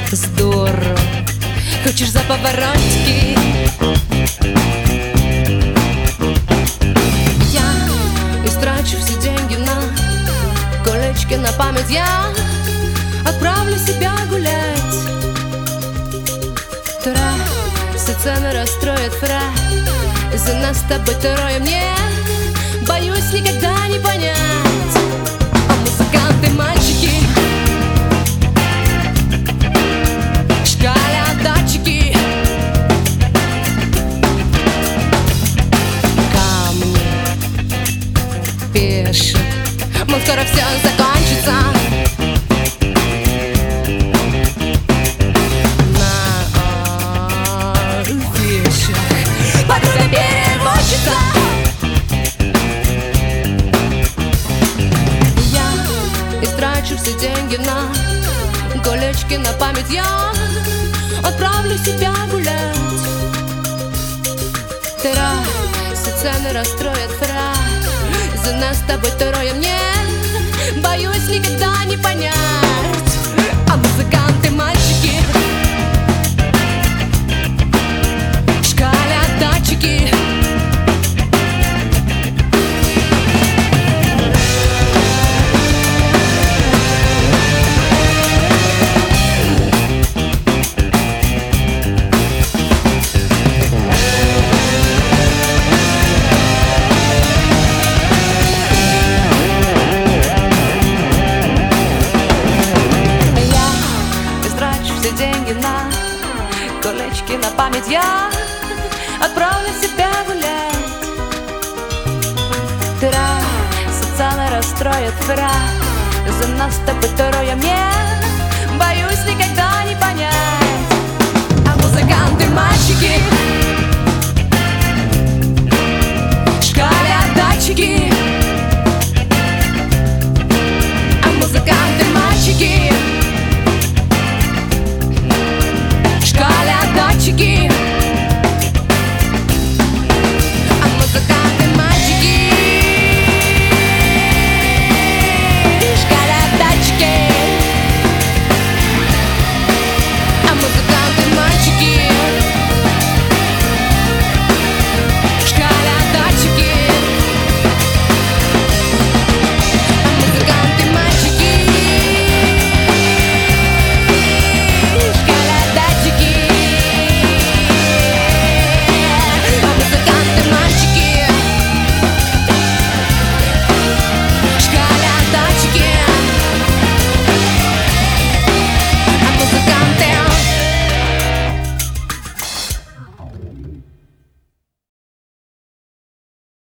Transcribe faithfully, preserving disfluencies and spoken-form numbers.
здорово. Хочешь за поворотики? Я истрачу все деньги на колечки на память. Я отправлю себя гулять. Тра, все цены расстроят фра. За нас с тобой трое, мне боюсь никогда не понять. А музыканты мальчики, шкалят датчики, камни пишут, мол, скоро все закончится. Подруга переводчица. Я истрачу все деньги на колечки на память. Я отправлю себя гулять. Тра, все цены расстроят фра. За нас с тобой трое, мне боюсь никогда не понять. А музыканты мальчики, датчики, я истрачу все деньги на колечки на память. Я отправлю себя гулять. Тра, социально расстроит фра. За нас с тобой трое, мне